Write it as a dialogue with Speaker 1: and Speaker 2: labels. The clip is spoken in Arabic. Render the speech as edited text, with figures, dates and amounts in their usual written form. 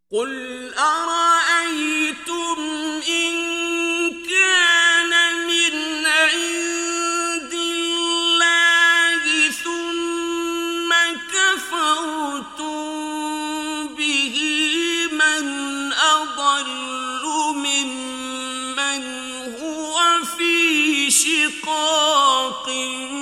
Speaker 1: قُلْ أَرَأَيْتُمْ إِن كَانَ مِنْ عِندِ اللَّهِ ثُمَّ كَفَرْتُم بِهِ مَنْ أَضَلُّ مِمَّنْ هُوَ فِي شِقَاقٍ